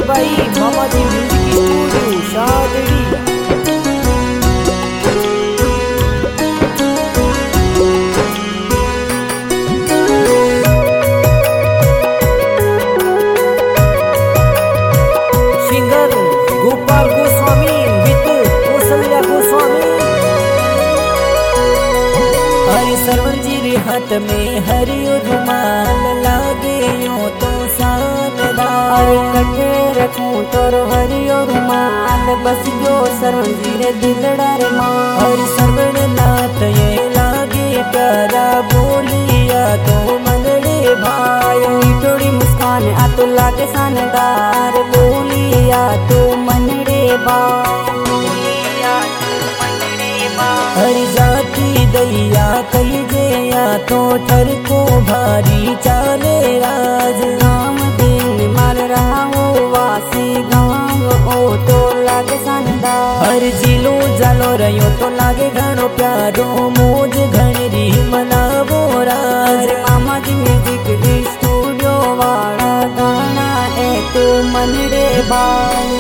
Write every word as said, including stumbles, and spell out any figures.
भाई मामा जी म्यूजिक स्टूडियो शादड़ी। Singer Gopal Goswami with Kaushalya Goswami. हरि सरवन जी रे हाथ में हरियो रुमाल लागे यो तो शानदार। कटे रखूं तोरो हरियो रुमाल बस जो सरवन जी रे दिलड़ा रे मां। हरि सरवन नाथ ये लागे प्यारा बोलिया तो मनड़े भायो। थोड़ी मुस्कान आ तो लागे शानदार बोलिया तो मनड़े बाय। बोलिया तो मनड़े बाय। हरि जाति दैया कही जेया तो थर को भारी चाले राज। गाँव दिन माल रहा हो वासी गाँव ओ तो लागे शानदार। हर जिलो जालो रयो तो लागे घणो प्यारो मोज घणरी मनावो राज। मामा जी म्यूजिक स्टूडियो वाला गाना ए तो मनड़े बाय।